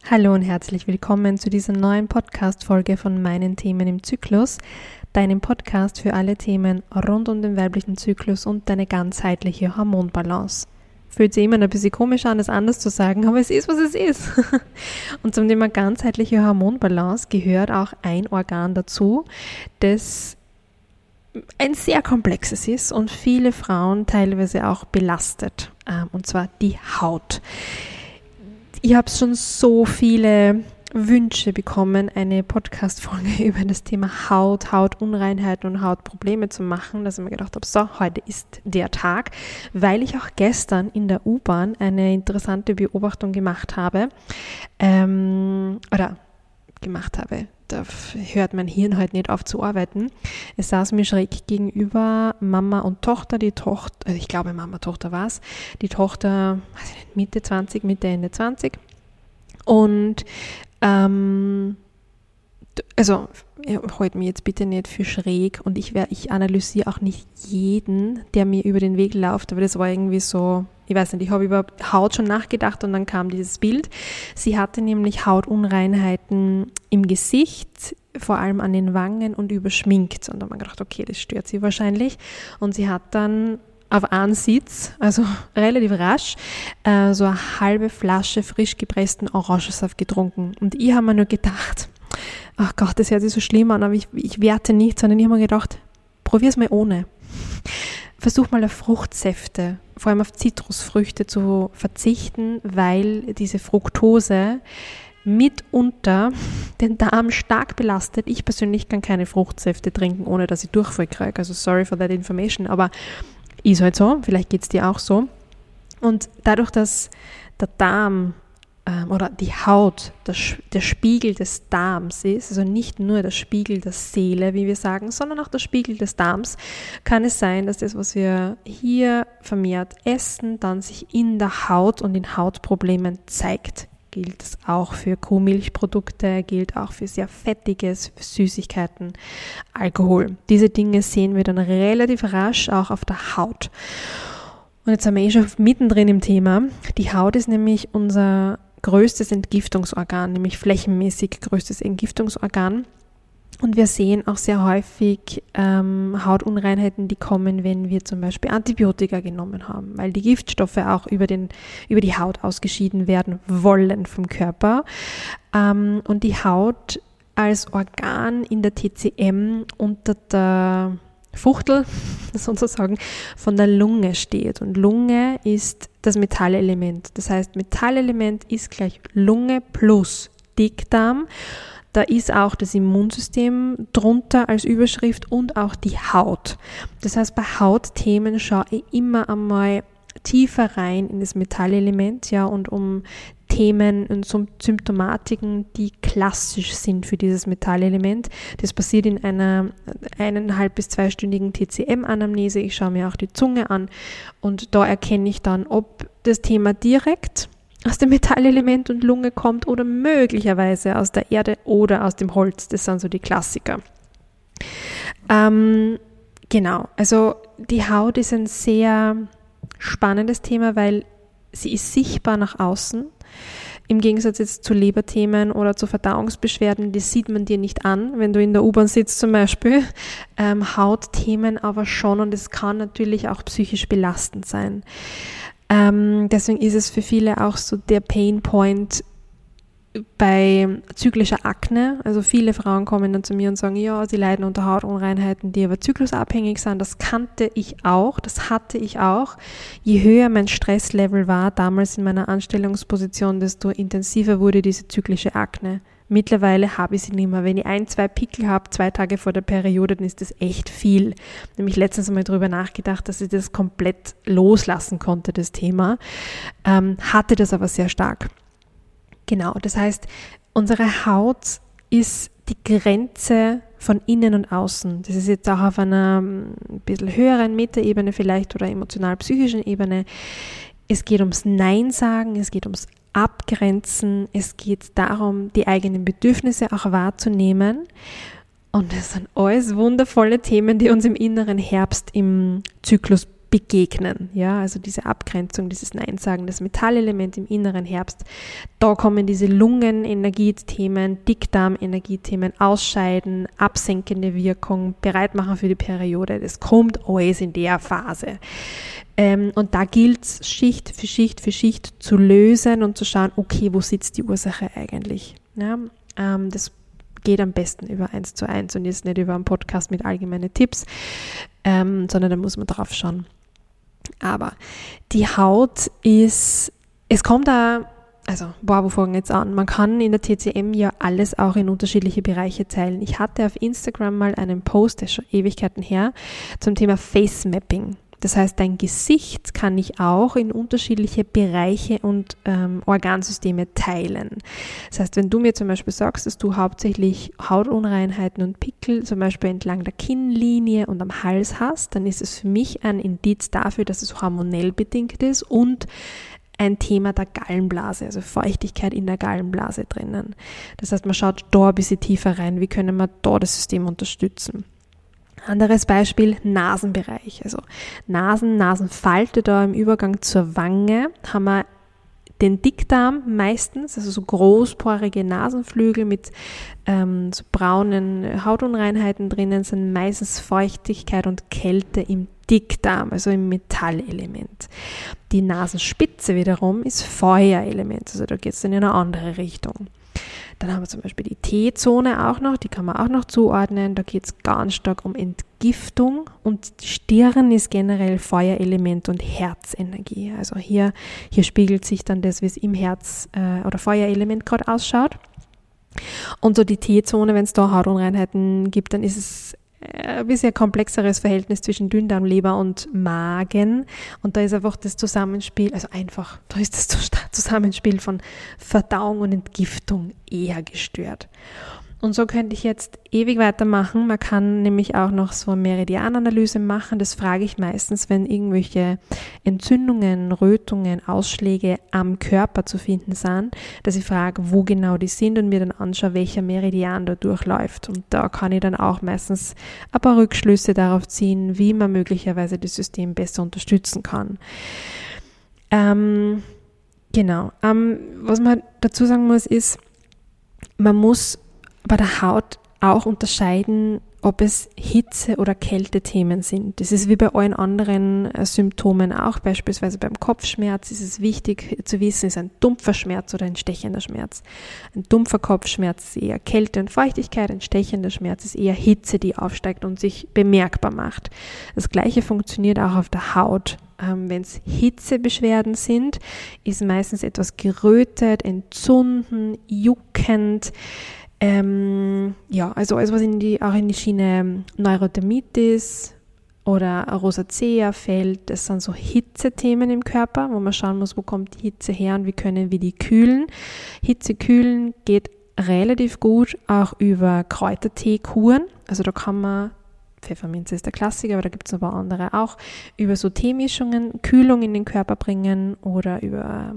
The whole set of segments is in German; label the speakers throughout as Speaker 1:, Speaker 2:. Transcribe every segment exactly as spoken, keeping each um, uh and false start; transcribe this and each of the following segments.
Speaker 1: Hallo und herzlich willkommen zu dieser neuen Podcast-Folge von meinen Themen im Zyklus, deinem Podcast für alle Themen rund um den weiblichen Zyklus und deine ganzheitliche Hormonbalance. Fühlt sich immer ein bisschen komisch an, das anders zu sagen, aber es ist, was es ist. Und zum Thema ganzheitliche Hormonbalance gehört auch ein Organ dazu, das ein sehr komplexes ist und viele Frauen teilweise auch belastet, und zwar die Haut. Ich habe schon so viele Wünsche bekommen, eine Podcast-Folge über das Thema Haut, Hautunreinheiten und Hautprobleme zu machen, dass ich mir gedacht habe, so, heute ist der Tag, weil ich auch gestern in der U-Bahn eine interessante Beobachtung gemacht habe, ähm, oder gemacht habe. Da hört mein Hirn halt nicht auf zu arbeiten. Es saß mir schräg gegenüber Mama und Tochter. Die Tochter, ich glaube Mama, Tochter war es. Die Tochter, weiß ich nicht, Mitte zwanzig, Mitte, Ende zwanzig. Und, ähm, also, holt mich jetzt bitte nicht für schräg und ich, wär, ich analysiere auch nicht jeden, der mir über den Weg läuft, aber das war irgendwie so, ich weiß nicht, ich habe über Haut schon nachgedacht und dann kam dieses Bild. Sie hatte nämlich Hautunreinheiten im Gesicht, vor allem an den Wangen und überschminkt. Und da habe ich gedacht, okay, das stört sie wahrscheinlich. Und sie hat dann auf einen Sitz, also relativ rasch, äh, so eine halbe Flasche frisch gepressten Orangensaft getrunken. Und ich habe mir nur gedacht, ach Gott, das hört sich so schlimm an, aber ich, ich werte nicht, sondern ich habe mir gedacht, probier's mal ohne. Versuch mal auf Fruchtsäfte, vor allem auf Zitrusfrüchte zu verzichten, weil diese Fructose mitunter den Darm stark belastet. Ich persönlich kann keine Fruchtsäfte trinken, ohne dass ich Durchfall kriege. Also sorry for that information, aber ist halt so, vielleicht geht es dir auch so. Und dadurch, dass der Darm ähm, oder die Haut der, der Spiegel des Darms ist, also nicht nur der Spiegel der Seele, wie wir sagen, sondern auch der Spiegel des Darms, kann es sein, dass das, was wir hier vermehrt essen, dann sich in der Haut und in Hautproblemen zeigt. Gilt es auch für Kuhmilchprodukte, gilt auch für sehr Fettiges, für Süßigkeiten, Alkohol. Diese Dinge sehen wir dann relativ rasch auch auf der Haut. Und jetzt sind wir eh schon mittendrin im Thema. Die Haut ist nämlich unser größtes Entgiftungsorgan, nämlich flächenmäßig größtes Entgiftungsorgan. Und wir sehen auch sehr häufig ähm, Hautunreinheiten, die kommen, wenn wir zum Beispiel Antibiotika genommen haben, weil die Giftstoffe auch über, den, über die Haut ausgeschieden werden wollen vom Körper. Ähm, und die Haut als Organ in der T C M unter der Fuchtel sozusagen von der Lunge steht. Und Lunge ist das Metallelement. Das heißt, Metallelement ist gleich Lunge plus Dickdarm. Da ist auch das Immunsystem drunter als Überschrift und auch die Haut. Das heißt, bei Hautthemen schaue ich immer einmal tiefer rein in das Metallelement, ja, und um Themen und Symptomatiken, die klassisch sind für dieses Metallelement. Das passiert in einer eineinhalb- bis zweistündigen T C M-Anamnese. Ich schaue mir auch die Zunge an und da erkenne ich dann, ob das Thema direkt aus dem Metallelement und Lunge kommt oder möglicherweise aus der Erde oder aus dem Holz. Das sind so die Klassiker. Ähm, genau, also die Haut ist ein sehr spannendes Thema, weil sie ist sichtbar nach außen. Im Gegensatz jetzt zu Leberthemen oder zu Verdauungsbeschwerden, die sieht man dir nicht an, wenn du in der U-Bahn sitzt zum Beispiel. Ähm, Hautthemen aber schon und es kann natürlich auch psychisch belastend sein. Ähm, deswegen ist es für viele auch so der Painpoint bei zyklischer Akne. Also viele Frauen kommen dann zu mir und sagen, ja, sie leiden unter Hautunreinheiten, die aber zyklusabhängig sind. Das kannte ich auch, das hatte ich auch. Je höher mein Stresslevel war, damals in meiner Anstellungsposition, desto intensiver wurde diese zyklische Akne. Mittlerweile habe ich sie nicht mehr. Wenn ich ein, zwei Pickel habe, zwei Tage vor der Periode, dann ist das echt viel. Nämlich letztens einmal darüber nachgedacht, dass ich das komplett loslassen konnte, das Thema. Ähm, hatte das aber sehr stark. Genau, das heißt, unsere Haut ist die Grenze von innen und außen. Das ist jetzt auch auf einer ein bisschen höheren Metaebene vielleicht oder emotional-psychischen Ebene. Es geht ums Nein sagen, es geht ums Abgrenzen, es geht darum, die eigenen Bedürfnisse auch wahrzunehmen. Und das sind alles wundervolle Themen, die uns im inneren Herbst im Zyklus begegnen. Ja, also diese Abgrenzung, dieses Nein sagen, das Metallelement im inneren Herbst. Da kommen diese Lungen-Energiethemen, Dickdarm-Energiethemen, Ausscheiden, absenkende Wirkung, Bereitmachen für die Periode. Das kommt alles in der Phase. Ähm, und da gilt es, Schicht für Schicht für Schicht zu lösen und zu schauen, okay, wo sitzt die Ursache eigentlich? Ja, ähm, das geht am besten über eins zu eins und jetzt nicht über einen Podcast mit allgemeinen Tipps, ähm, sondern da muss man drauf schauen. Aber die Haut ist, es kommt da, also, boah, wo fangen wir jetzt an? Man kann in der T C M ja alles auch in unterschiedliche Bereiche teilen. Ich hatte auf Instagram mal einen Post, der ist schon Ewigkeiten her, zum Thema Face Mapping. Das heißt, dein Gesicht kann ich auch in unterschiedliche Bereiche und ähm, Organsysteme teilen. Das heißt, wenn du mir zum Beispiel sagst, dass du hauptsächlich Hautunreinheiten und Pickel zum Beispiel entlang der Kinnlinie und am Hals hast, dann ist es für mich ein Indiz dafür, dass es hormonell bedingt ist und ein Thema der Gallenblase, also Feuchtigkeit in der Gallenblase drinnen. Das heißt, man schaut da ein bisschen tiefer rein, wie können wir da das System unterstützen. Anderes Beispiel, Nasenbereich. Also Nasen, Nasenfalte da im Übergang zur Wange haben wir den Dickdarm meistens, also so großporige Nasenflügel mit ähm, so braunen Hautunreinheiten drinnen, sind meistens Feuchtigkeit und Kälte im Dickdarm, also im Metallelement. Die Nasenspitze wiederum ist Feuerelement, also da geht es dann in eine andere Richtung. Dann haben wir zum Beispiel die T-Zone auch noch, die kann man auch noch zuordnen. Da geht es ganz stark um Entgiftung und die Stirn ist generell Feuerelement und Herzenergie. Also hier, hier spiegelt sich dann das, wie es im Herz äh, oder Feuerelement gerade ausschaut. Und so die T-Zone, wenn es da Hautunreinheiten gibt, dann ist es ein bisschen komplexeres Verhältnis zwischen Dünndarm, Leber und Magen. Und da ist einfach das Zusammenspiel, also einfach, da ist das Zusammenspiel von Verdauung und Entgiftung eher gestört. Und so könnte ich jetzt ewig weitermachen. Man kann nämlich auch noch so eine Meridiananalyse machen. Das frage ich meistens, wenn irgendwelche Entzündungen, Rötungen, Ausschläge am Körper zu finden sind, dass ich frage, wo genau die sind und mir dann anschaue, welcher Meridian da durchläuft. Und da kann ich dann auch meistens ein paar Rückschlüsse darauf ziehen, wie man möglicherweise das System besser unterstützen kann. Ähm, genau. Ähm, was man dazu sagen muss, ist, man muss bei der Haut auch unterscheiden, ob es Hitze- oder Kältethemen sind. Das ist wie bei allen anderen äh, Symptomen auch. Beispielsweise beim Kopfschmerz ist es wichtig zu wissen, ist ein dumpfer Schmerz oder ein stechender Schmerz. Ein dumpfer Kopfschmerz ist eher Kälte und Feuchtigkeit, ein stechender Schmerz ist eher Hitze, die aufsteigt und sich bemerkbar macht. Das Gleiche funktioniert auch auf der Haut. Ähm, wenn es Hitzebeschwerden sind, ist meistens etwas gerötet, entzünden, juckend. Ähm, ja, also alles, was in die, auch in die Schiene Neurodermitis oder Rosacea fällt, das sind so Hitzethemen im Körper, wo man schauen muss, wo kommt die Hitze her und wie können wir die kühlen. Hitze kühlen geht relativ gut auch über Kräuterteekuren, also da kann man, Pfefferminze ist der Klassiker, aber da gibt es noch ein paar andere auch, über so Teemischungen Kühlung in den Körper bringen oder über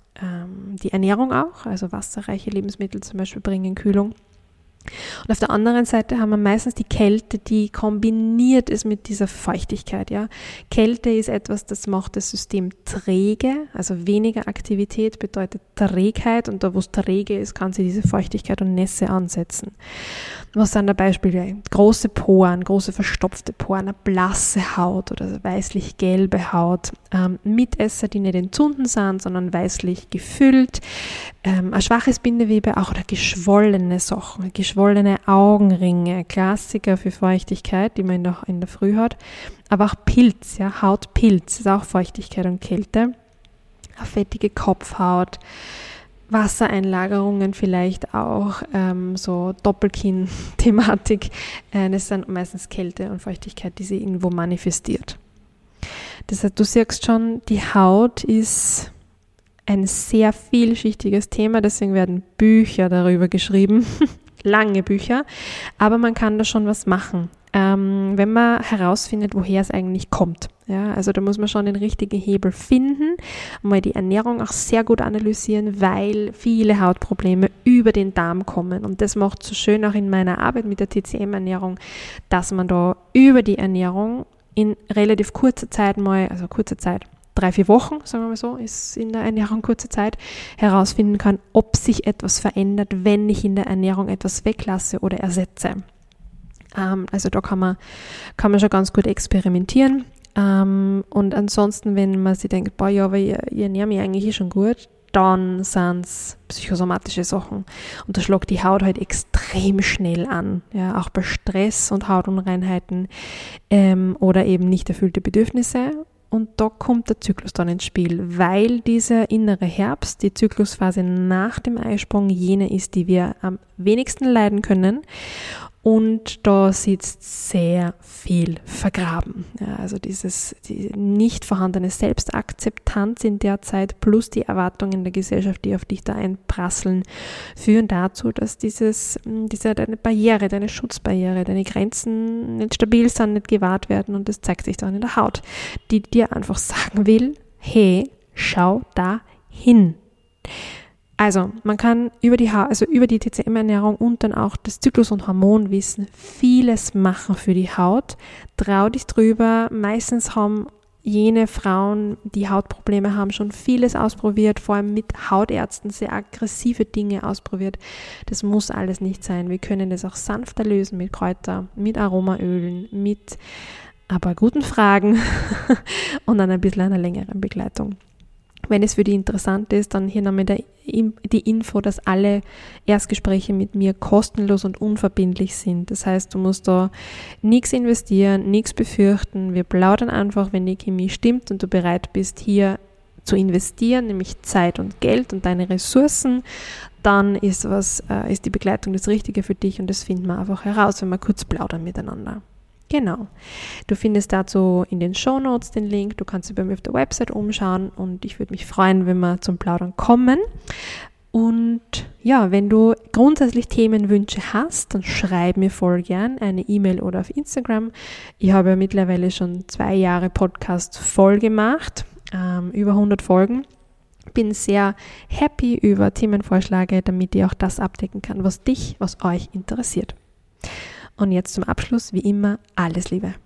Speaker 1: die Ernährung auch, also wasserreiche Lebensmittel zum Beispiel bringen Kühlung. Und auf der anderen Seite haben wir meistens die Kälte, die kombiniert ist mit dieser Feuchtigkeit. Ja. Kälte ist etwas, das macht das System träge, also weniger Aktivität bedeutet Trägheit und da, wo es träge ist, kann sie diese Feuchtigkeit und Nässe ansetzen. Was sind da Beispiele? Große Poren, große verstopfte Poren, eine blasse Haut oder weißlich-gelbe Haut, ähm, Mitesser, die nicht entzünden sind, sondern weißlich gefüllt, ähm, ein schwaches Bindewebe auch oder geschwollene Sachen, geschwollene Augenringe, Klassiker für Feuchtigkeit, die man in der, in der Früh hat, aber auch Pilz, ja, Hautpilz ist auch Feuchtigkeit und Kälte, eine fettige Kopfhaut, Wassereinlagerungen vielleicht auch, ähm, so Doppelkinn-Thematik, äh, das sind meistens Kälte und Feuchtigkeit, die sich irgendwo manifestiert. Das heißt, du siehst schon, die Haut ist ein sehr vielschichtiges Thema, deswegen werden Bücher darüber geschrieben, lange Bücher, aber man kann da schon was machen, ähm, wenn man herausfindet, woher es eigentlich kommt. Ja, also da muss man schon den richtigen Hebel finden, mal die Ernährung auch sehr gut analysieren, weil viele Hautprobleme über den Darm kommen und das macht so schön auch in meiner Arbeit mit der T C M-Ernährung, dass man da über die Ernährung in relativ kurzer Zeit mal, also kurzer Zeit, drei, vier Wochen, sagen wir mal so, ist in der Ernährung kurze Zeit, herausfinden kann, ob sich etwas verändert, wenn ich in der Ernährung etwas weglasse oder ersetze. Ähm, also da kann man, kann man schon ganz gut experimentieren. Ähm, und ansonsten, wenn man sich denkt, boah, ja, aber ich, ich ernähre mich eigentlich eh schon gut, dann sind es psychosomatische Sachen. Und das schlägt die Haut halt extrem schnell an. Ja, auch bei Stress und Hautunreinheiten ähm, oder eben nicht erfüllte Bedürfnisse. Und da kommt der Zyklus dann ins Spiel, weil dieser innere Herbst, die Zyklusphase nach dem Eisprung, jene ist, die wir am wenigsten leiden können. Und da sitzt sehr viel vergraben. Ja, also dieses die nicht vorhandene Selbstakzeptanz in der Zeit plus die Erwartungen der Gesellschaft, die auf dich da einprasseln, führen dazu, dass dieses, diese deine Barriere, deine Schutzbarriere, deine Grenzen nicht stabil sind, nicht gewahrt werden, und das zeigt sich dann in der Haut, die dir einfach sagen will, hey, schau da hin. Also, man kann über die, ha- also über die T C M-Ernährung und dann auch das Zyklus- und Hormonwissen vieles machen für die Haut. Trau dich drüber. Meistens haben jene Frauen, die Hautprobleme haben, schon vieles ausprobiert, vor allem mit Hautärzten sehr aggressive Dinge ausprobiert. Das muss alles nicht sein. Wir können das auch sanfter lösen mit Kräuter, mit Aromaölen, mit aber guten Fragen und dann ein bisschen einer längeren Begleitung. Wenn es für dich interessant ist, dann hier nochmal die Info, dass alle Erstgespräche mit mir kostenlos und unverbindlich sind. Das heißt, du musst da nichts investieren, nichts befürchten. Wir plaudern einfach, wenn die Chemie stimmt und du bereit bist, hier zu investieren, nämlich Zeit und Geld und deine Ressourcen, dann ist, was, äh, ist die Begleitung das Richtige für dich, und das finden wir einfach heraus, wenn wir kurz plaudern miteinander. Genau. Du findest dazu in den Shownotes den Link. Du kannst dich bei mir auf der Website umschauen, und ich würde mich freuen, wenn wir zum Plaudern kommen. Und ja, wenn du grundsätzlich Themenwünsche hast, dann schreib mir voll gern eine E-Mail oder auf Instagram. Ich habe ja mittlerweile schon zwei Jahre Podcast voll gemacht, ähm, über hundert Folgen. Bin sehr happy über Themenvorschläge, damit ich auch das abdecken kann, was dich, was euch interessiert. Und jetzt zum Abschluss, wie immer, alles Liebe.